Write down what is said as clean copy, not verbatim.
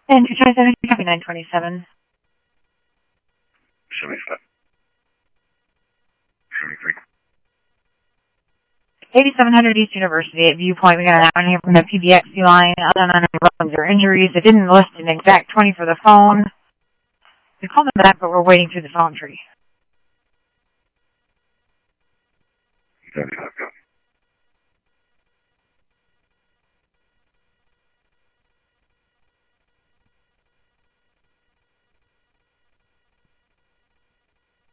And 227, copy 927. 75. 73. 8700 East University at Viewpoint. We got an hour here from the PBXC line. Other than any or injuries, it didn't list an exact 20 for the phone. We called them back, but we're waiting through the phone tree. 75.